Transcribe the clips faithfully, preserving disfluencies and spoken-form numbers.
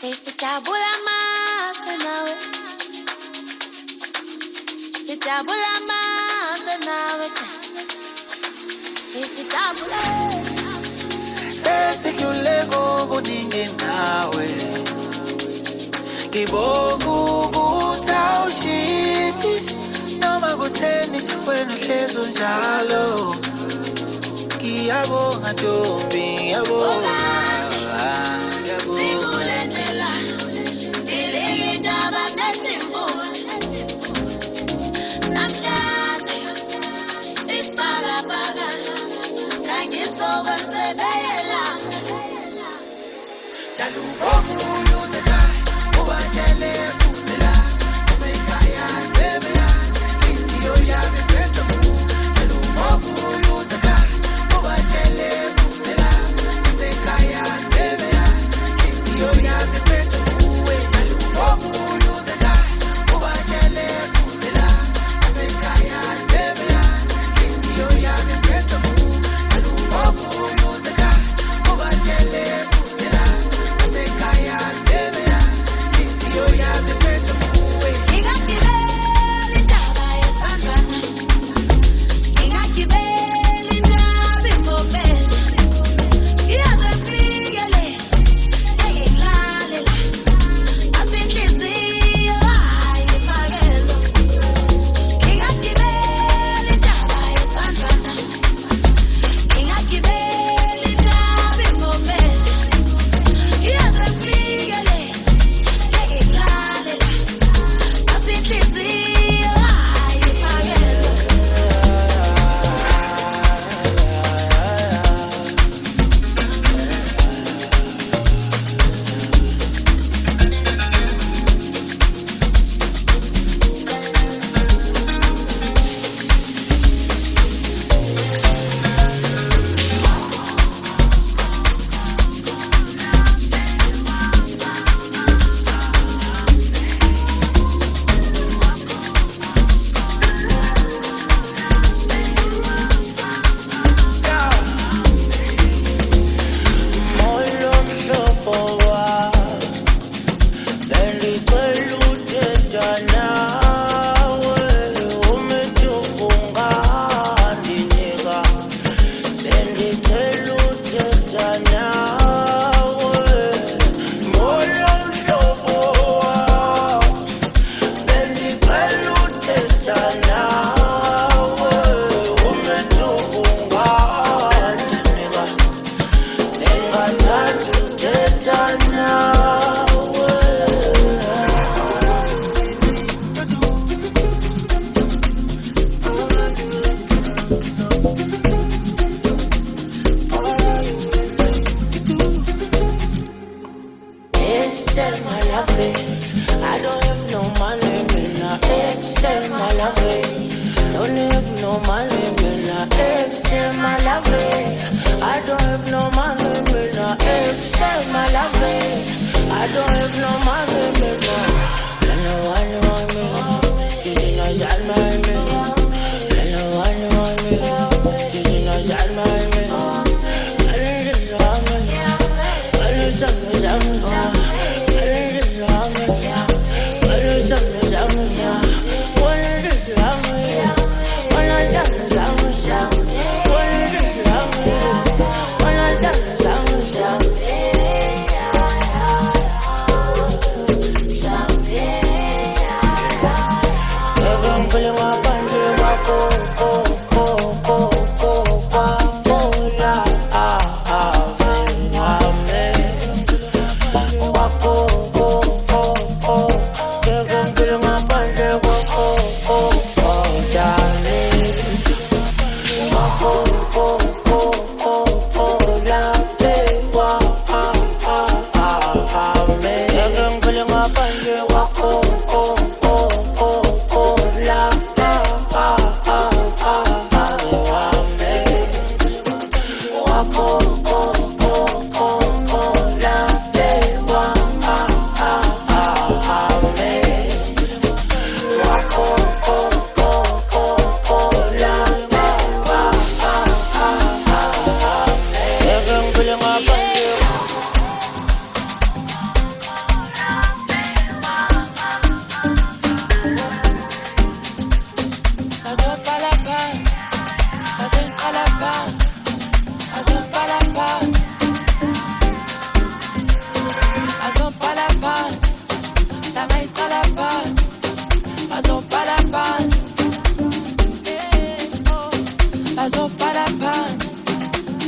Sitabula mase nawe, sitabula mase nawe, sitabula. Sesidluleko kuningi nawe, ngibonga ukuthi awushintshi noma kutheni wena uhlezi unjalo. Ngiyabonga Ntombi, ngiyabonga.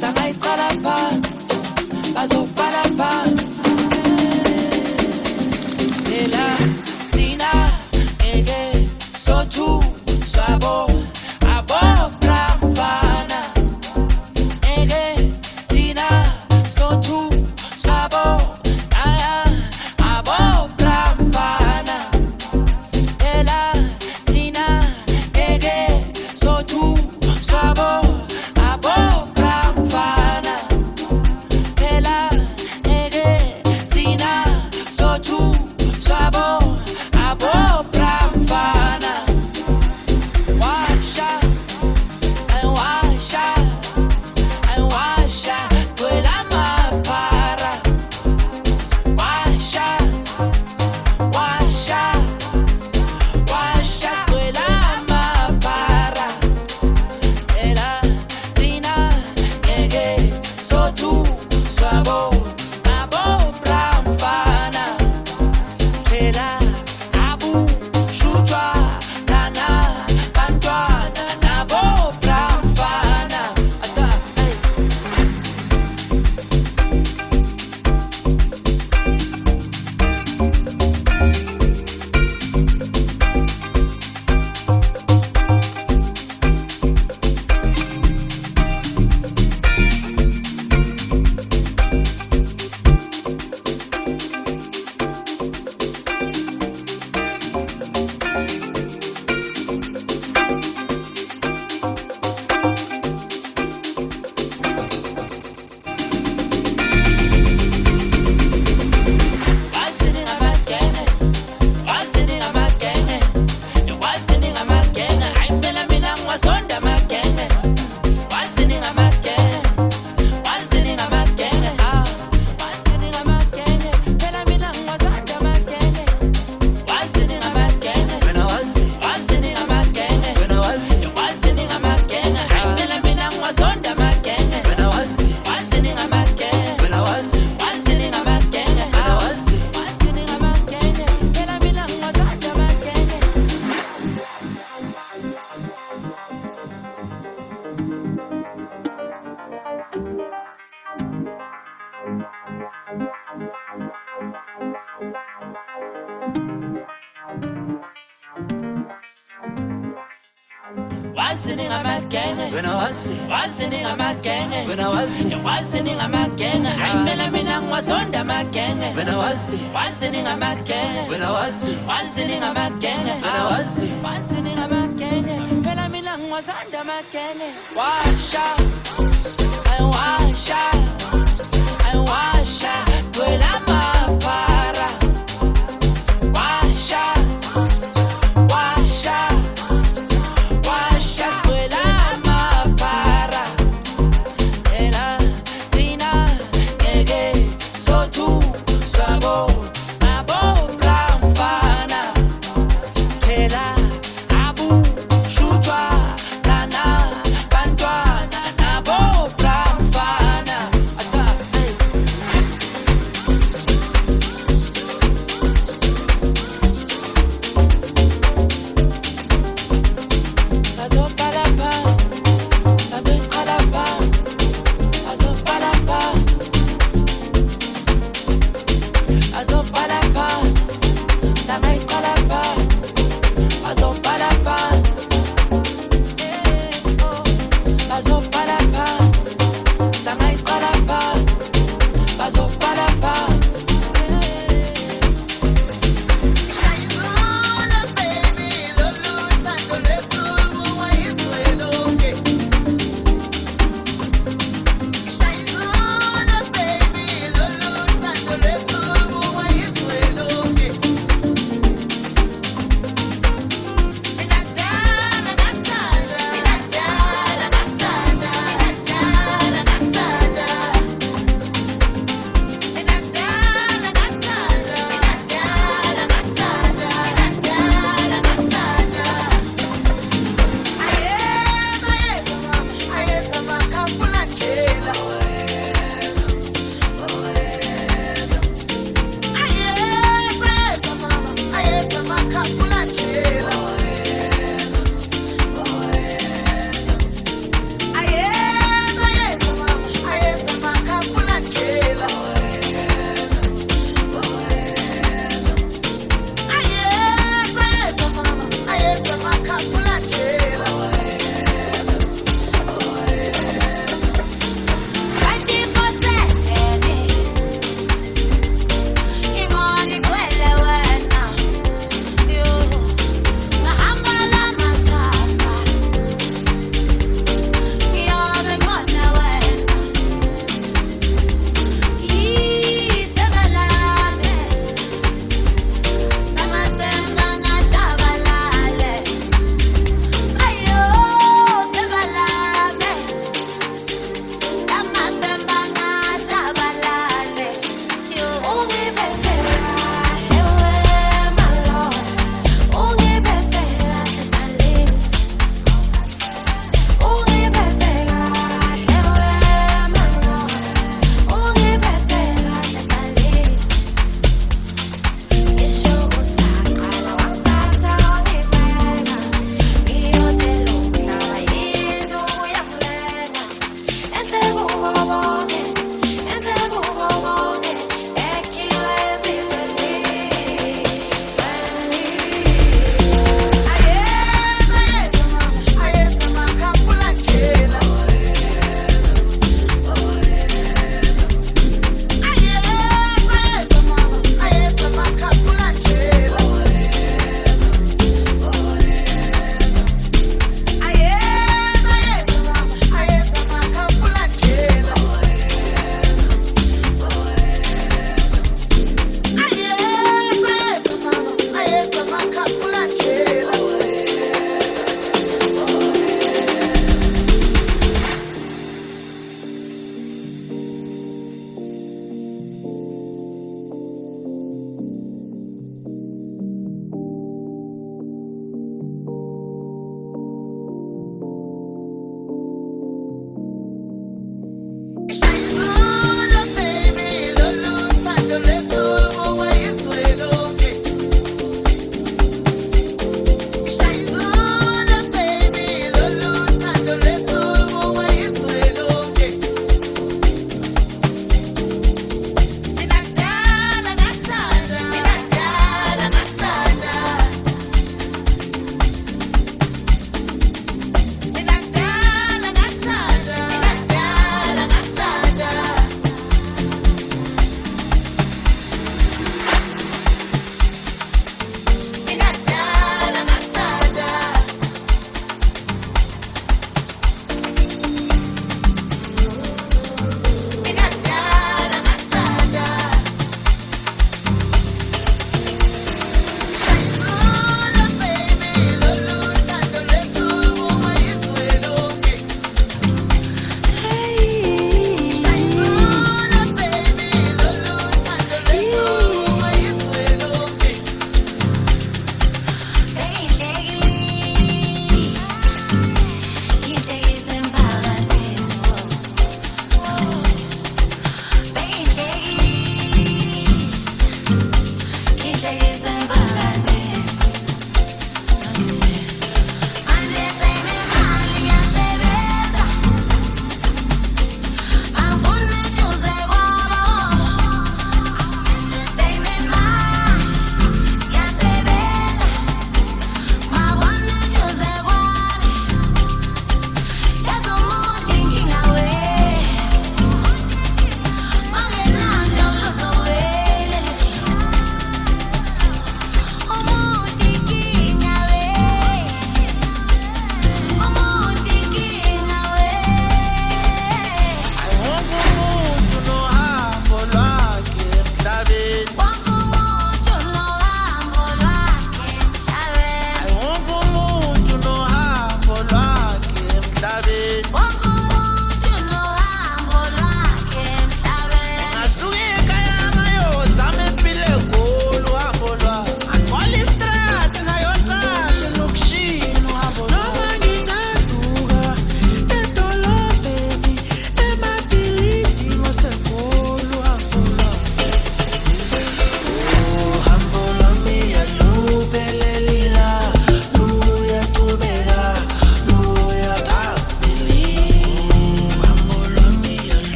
sangayiqala phansi bazobhala phansi phela thina ngeke sothu swabo abobramfana ngeke thina sothu swabo aya abobramfana phela thina ngeke sothu swabo abobramfana phela ngeke thina sothu swabo abobramfana washa ay washa ay washa twela mapara washa washa washa twela mapara phela thina ngeke sothu swabo abobramfana phela abu shutwa lana bantwana nabobramfana asa hey. Wasini ngamagenge, wasini ngamagenge, wasini ngamagenge, ayiphela mina ngiwasonda amagenge. Wasini ngamagenge, wasini ngamagenge, ah, wasini ngamagenge, phela mina ngiwasonda amagenge. Wasini ngamagenge, wena wasi, wasini ngamagenge, wena wasi, wasini ngamagenge, ayiphela mina ngiwasonda amagenge. Wena wasi, wasini ngamagenge, wena wasi, wasini ngamagenge, wena wasi, wasini ngamagenge, phela mina ngiwasonda amagenge. Wasini ngamagenge, wena wasi, wasini ngamagenge, wena wasi, wasini ngamagenge, ayiphela mina ngiwasonda amagenge. Wena wasi, wasini ngamagenge, wena wasi, wasini ngamagenge, wena wasi, wasini ngamagenge, phela mina ngiwasonda amagenge. Washa ay washa ay washa twela mapara washa washa washa twela mapara phela thina ngeke sothu swabo abobramfana phela abu shutwa lana bantwana nabobramfana asa hey. Bazobhala phansi, bazoyiqala phansi, bazobhala phansi, bazobhala phansi, sangayiqala phansi,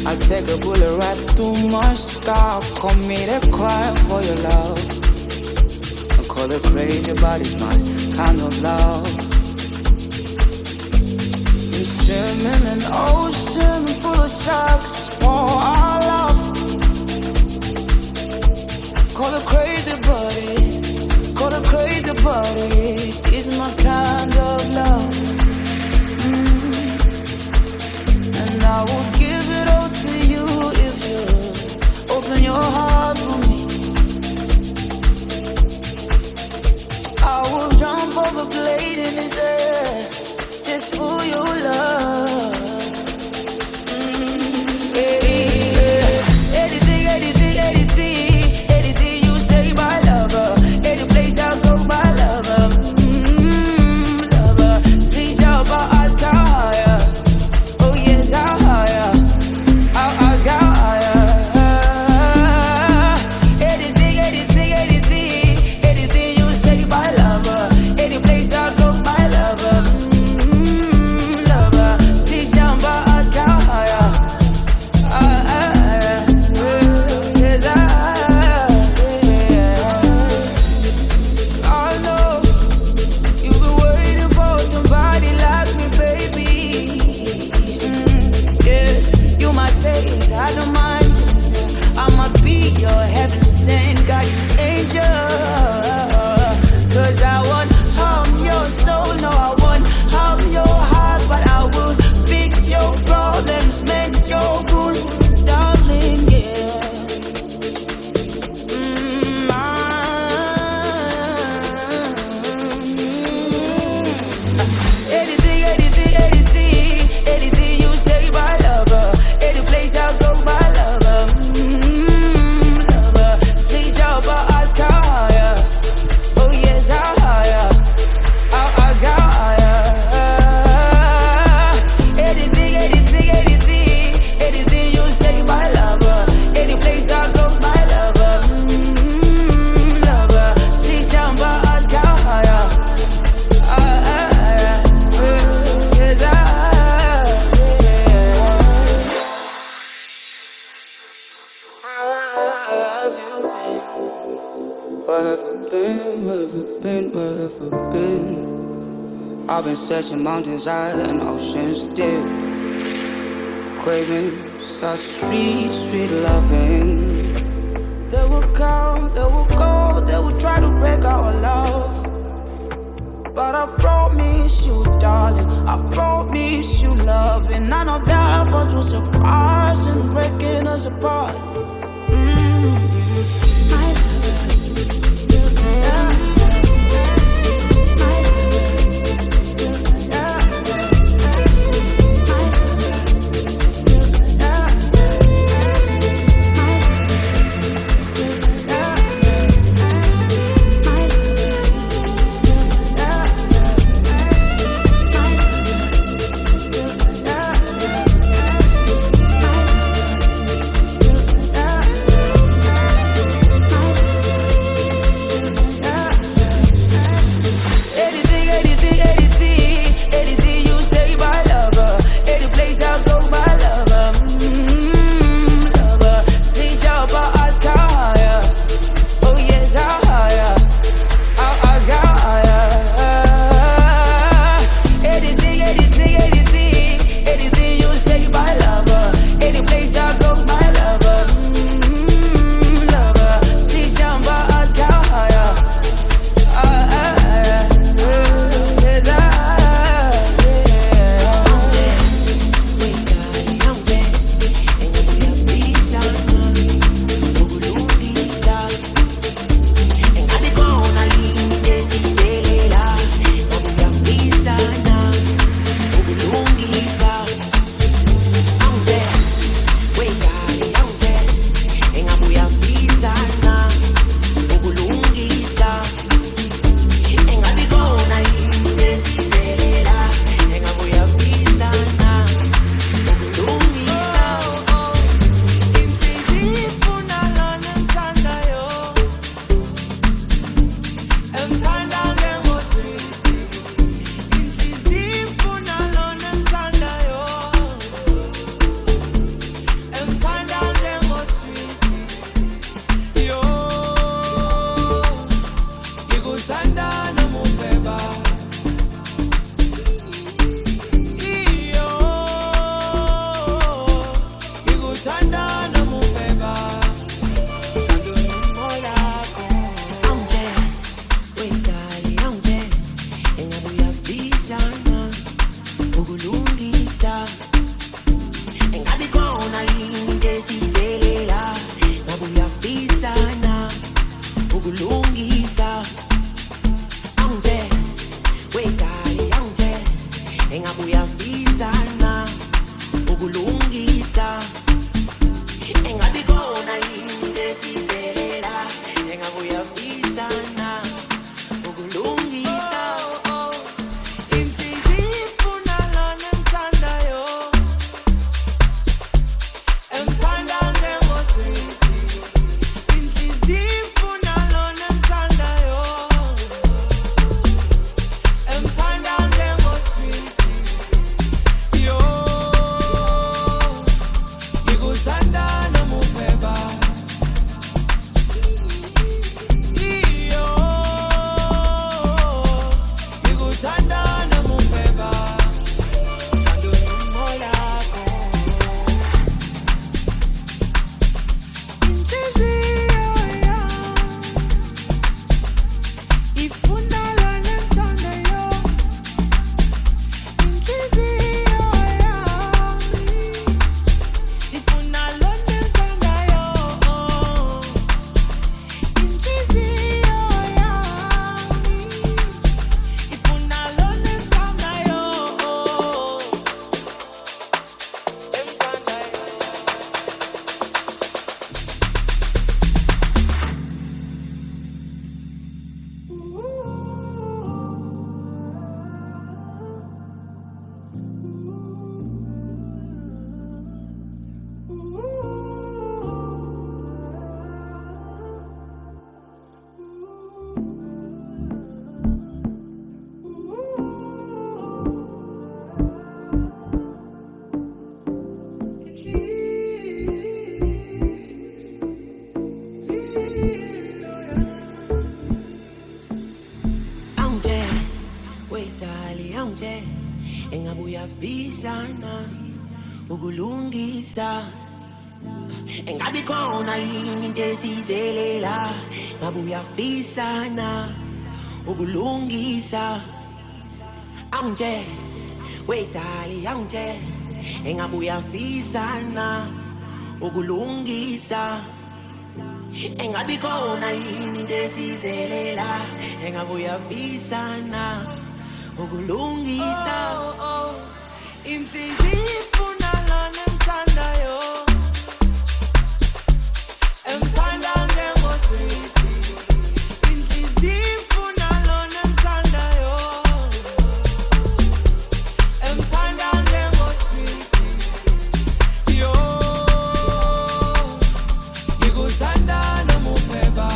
I'll take a bullet right through Moscow. Commit a crime for your love. I call it crazy, but it's my kind of love. We swim in an ocean full of sharks for our love. Call it crazy, buddies. Call it crazy, buddies. It's my kind of love. Mm. And I will give it all to you if you open your heart for me. I will jump over blade in his air just for your love. Mm. Hey, hey. Anything, anything, anything, anything you say, my lover. Any place I'll go, my lover. Mm, lover. See, jump, I'll ask how higher. Oh yes, how higher. I'll ask how higher. Anything, anything, anything, anything you say, my lover. Any place I'll go, my lover. Mm, lover. See, jump, I'll ask how higher. Higher. Yes, higher. I know you've been waiting for somebody like me, baby. Mm, yes, you might say it, I don't mind. I'ma be your heaven sent guardian angel. Cause I won't harm your soul, no, I won't harm your heart, but I will fix your problems, mend your wounds, darling, yeah. Mm, I- Anything, anything, anything, anything you say, my lover. Any place I'll go, my lover. Mm, lover. See, jump, I'll ask how higher. Oh yes, how higher. I'll ask how higher. Anything, anything, anything, anything you say, my lover. Any place I'll go, my lover. Mm, lover. See, jump, I'll ask how higher. Where have you been? Where have you been? Where have you been? I've been searching mountains high and oceans deep, craving such sweet, sweet loving. They will come, they will go, they will try to break our love. But I promise you, darling, I promise you love. And none of that effort will suffice in breaking us apart. Mm. My love, you deserve. My love, you deserve. My love, you deserve. My love, you deserve. My love, you deserve. Engabuyafisana ukulungisa engabe khona yini into esizelela ngabuyafisana ukulungisa angje wetali angje engabuyafisana ukulungisa engabe khona yini into esizelela engabuyafisana ukulungisa oh, oh. Inhliziyo ifuna lana emthandayo emthanda njengoswiti inhliziyo ifuna lana emthandayo emthanda njengoswiti yo ngikuthanda noma ufeba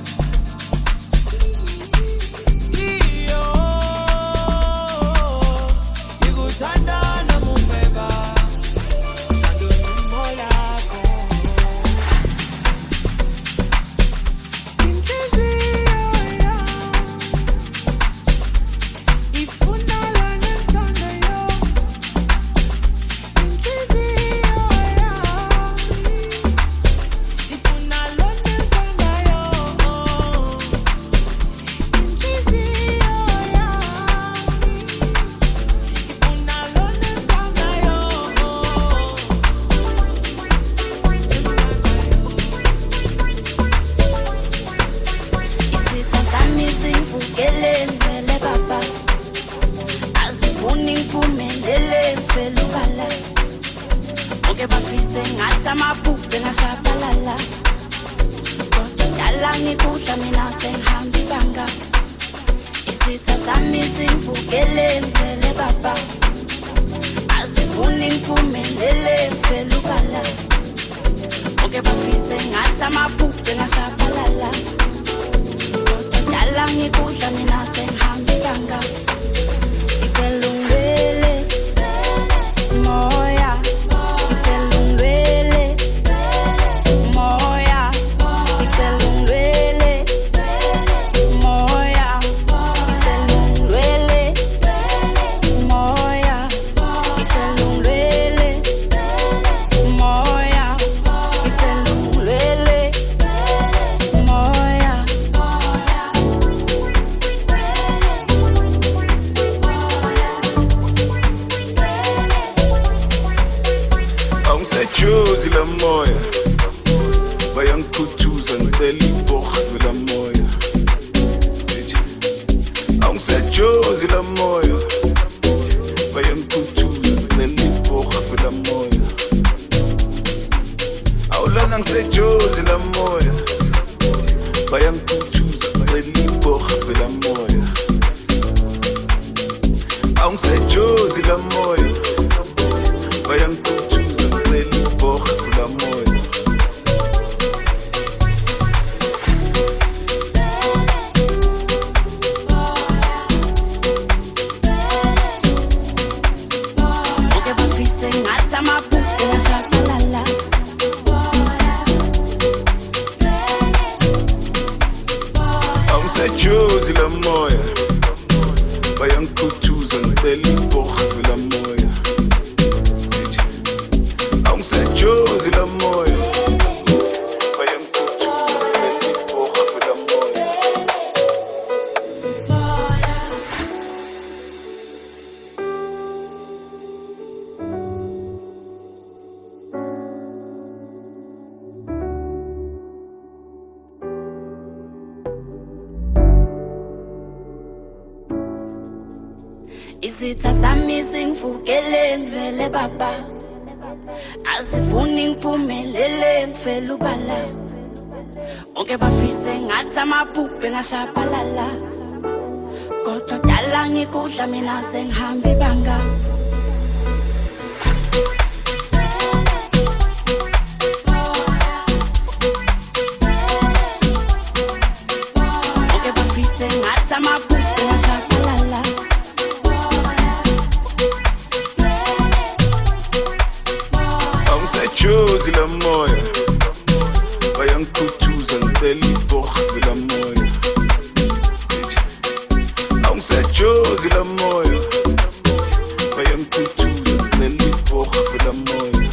Isitha sami singivukele ngilwele baba asifuni ngiphumelele ngifela ubala onke bafise ngathi amaphuphe ngashabalala kodwa dala ngikudla mina sengihamba ibanga onke bafise ngathi amaphuphe ngashabalala Angisejozi la moya bayangikhuthuza ngicela ibhorho la moya Angisejozi la moya bayangikhuthuza ngicela ibhorho la moya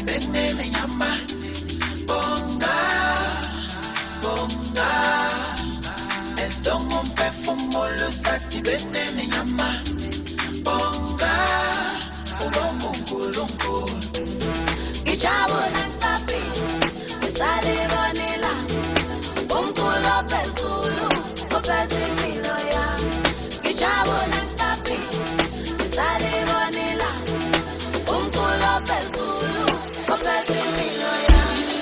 benene nyama. Bonga, bonga. Estongo un perfumo lo sati benene nyama. Bonga, ulongo ngulungu. Ijabo lansapi, isale vanilla. Umkulo pezulu, upezi miloya. Ijabo lansapi, isale vanilla. Umkulo pezulu, upezi miloya.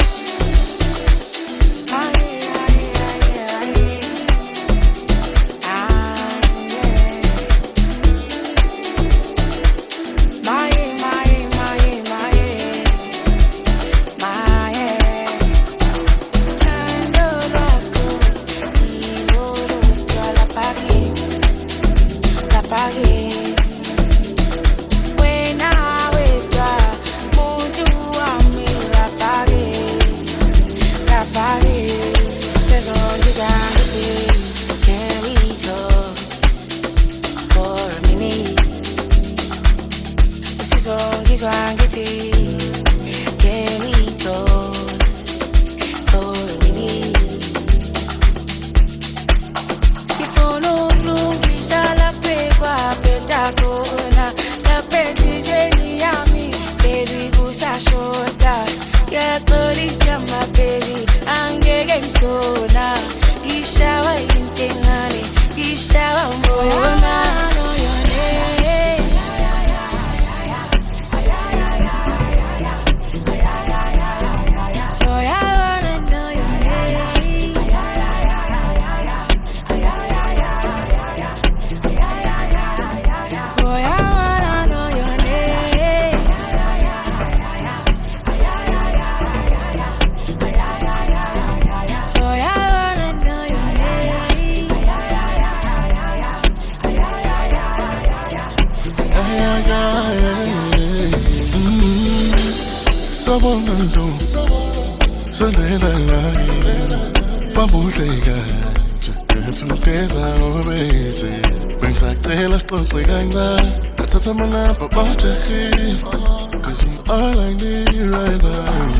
Cause you are like me right now.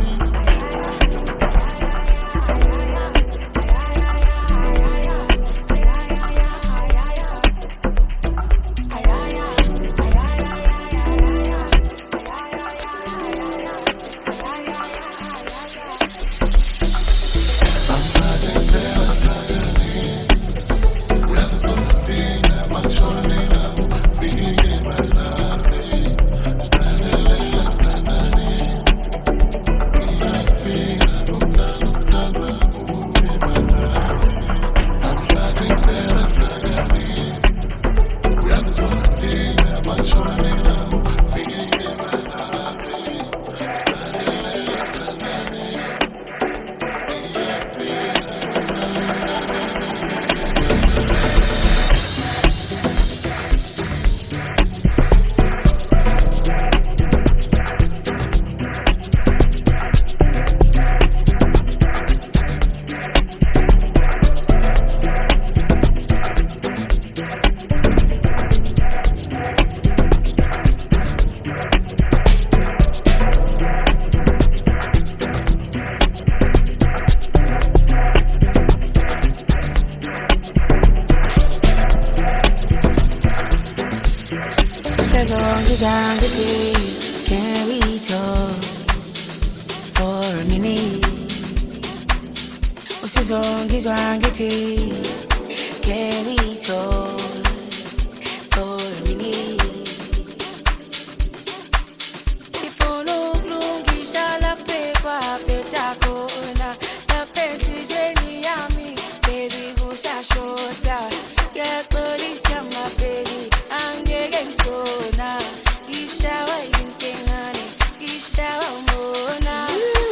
Can we talk for a minute? What's the song is wrong? Can we talk for a minute? If I no lungi shala pepa petako na na peti jeni ami baby go sa shota ya police my baby ange game so na ishawa intengani ishawa mona.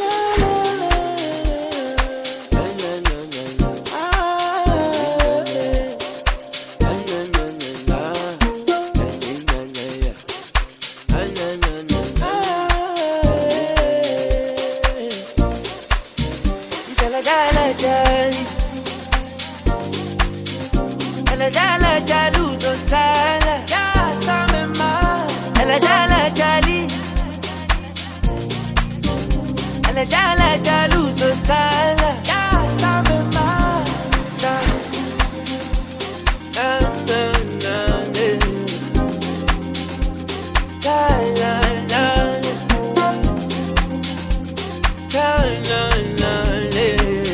Ela jala jaluzo sala ya samema. Ela jala jali. Jala jala jaluso sala. Ya sabe más. Na na na na. La la la. La la la la.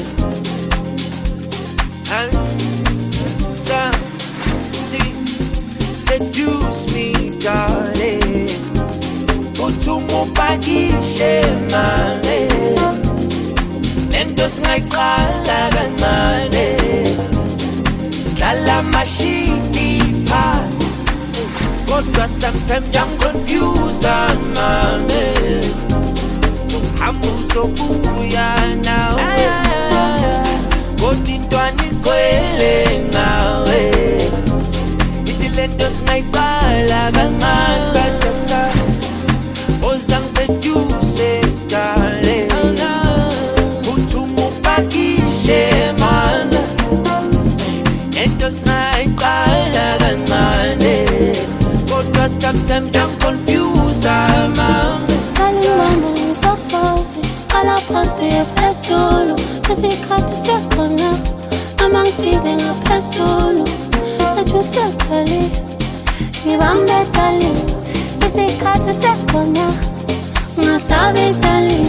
Answer. Seduce me, darling. Utumo pakishe mane. Nendos ngaiqala kancane. Sidlala mashini pha. Kodwa sometimes I'm confused mane. So uzobuya now. Kodwa intwana igcwele ngawe. Lentos ngaiqala kancane badasa ozang seduce darling uthuma upakishe mana lentos ngaiqala kancane kodwa sometimes I'm confused mama Kalimama ngikafose qala phansi yaphezulu isikhathi sekhona amangijike ngaphezulu Sachusekali, ngibambe dali, isikhathi sekhona, ngasabe dali,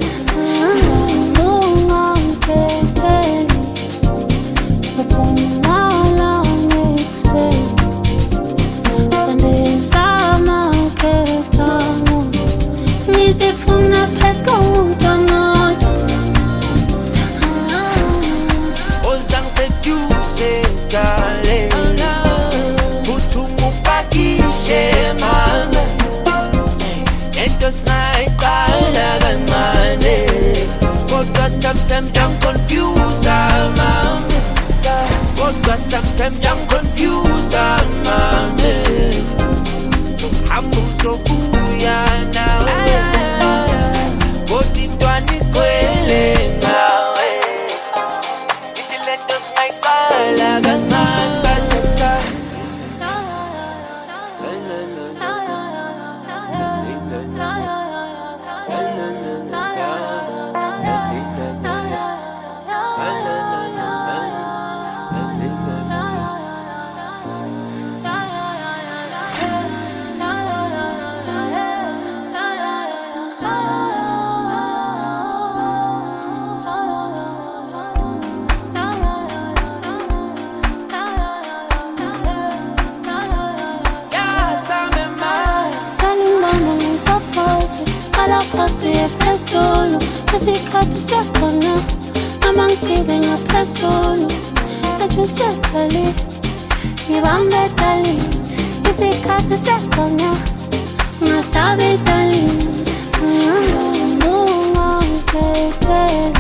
ungangikekeli, sophumala ngikslay, sandizama ketamo, ngizifuna phezu komuntanoto, ozang seduce darling. Shemana, entos ngaiqala kancane. Kodwa sometimes I'm confused, mama. Kodwa sometimes I'm confused, mama. So I'm so buya now. Kodwa intwana igcwele ngawe. Ithi lentos ngaiqala kancane. Solo, isikhathi sekhona, amangijike ngaphezulu, sachusekali, ngibambe dali, isikhathi sekhona, ngasabe dali, ungangikekeli,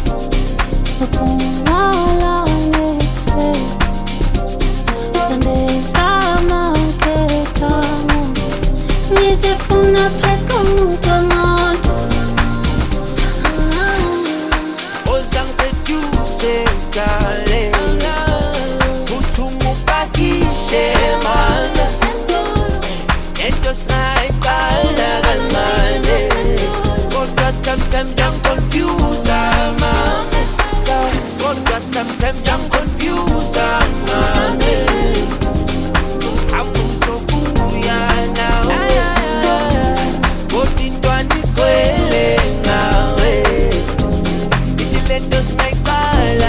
sophumala ngikslay, sandizama ketamo, ngizifuna phezu komuntanoto. Darling, uthuma upakishe mana, entos ngaiqala kancane. Kodwa sometimes I'm confused, mama. Kodwa sometimes I'm confused, mama. I'm so buya now. Kodwa intwana igcwele ngawe. Ithi lentos ngaiqala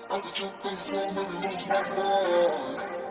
I could jump in the phone, maybe lose my mind.